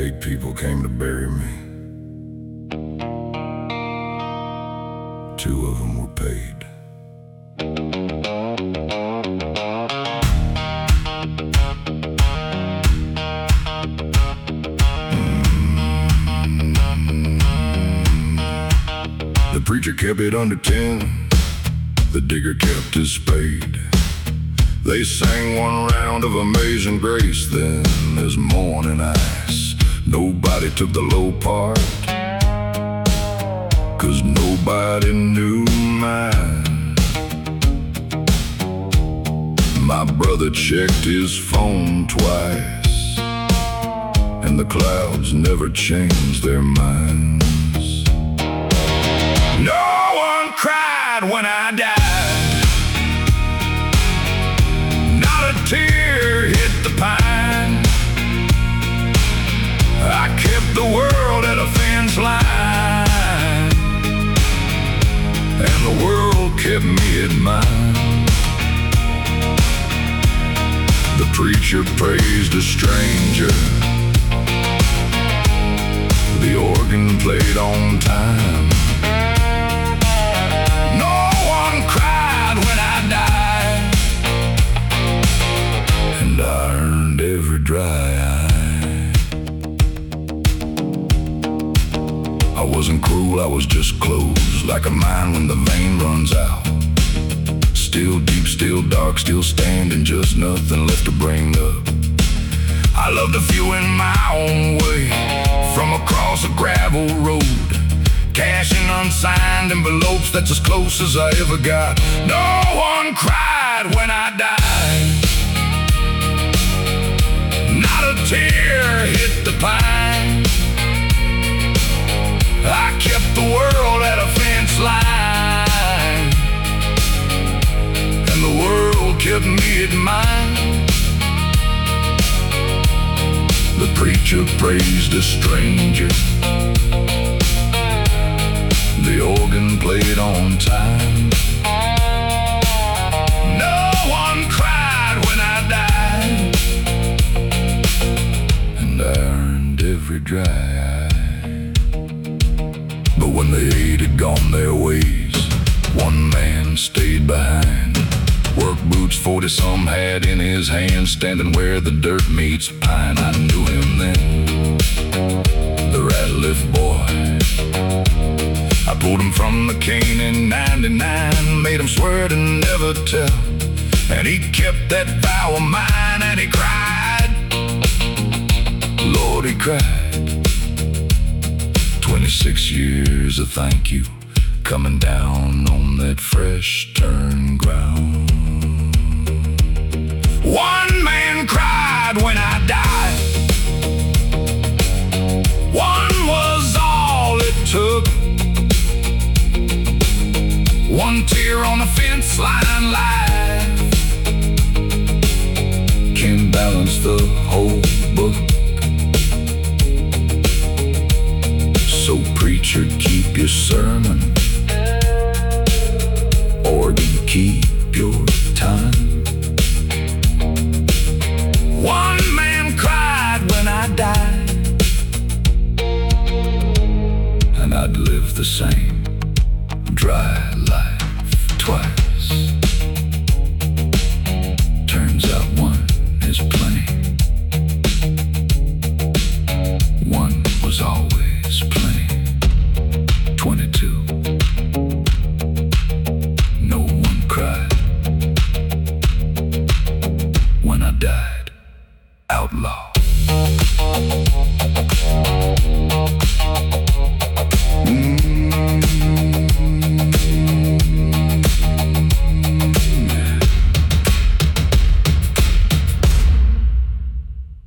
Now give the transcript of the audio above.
8 people came to bury me. 2 of them were paid. The preacher kept it under 10. The digger kept his spade. They sang one round of Amazing Grace, then there's morning ice. Nobody took the low part, 'cause nobody knew mine. My brother checked his phone twice, and the clouds never changed their minds. No one cried when I died. Not a tear hit the pine. I kept the world at a fence line, and the world kept me at mine. The preacher praised a stranger. The organ played on time. No one cried when I died, and I earned every dry eye. I wasn't cruel, I was just closed, like a mine when the vein runs out. Still deep, still dark, still standing, just nothing left to bring up. I loved a few in my own way, from across a gravel road. Cash in unsigned envelopes, that's as close as I ever got. No one cried when I died. Not a tear hit the pine. I kept the world at a fence line, and the world kept me at mine. The preacher praised a stranger. The organ played on time. No one cried when I died, and I earned every dry eye. But when the 8 had gone their ways, one man stayed behind. Work boots 40-some had in his hand, standing where the dirt meets pine. I knew him then, the Ratliff boy. I pulled him from the cane in '99, made him swear to never tell, and he kept that vow of mine. And he cried, Lord, he cried. 26 years of thank you coming down on that fresh turned ground. One man cried when I died. One was all it took. One tear on the fence line life can balance the whole book. So preacher, keep your sermon, organ, keep your time. One man cried when I died, and I'd live the same dry life twice.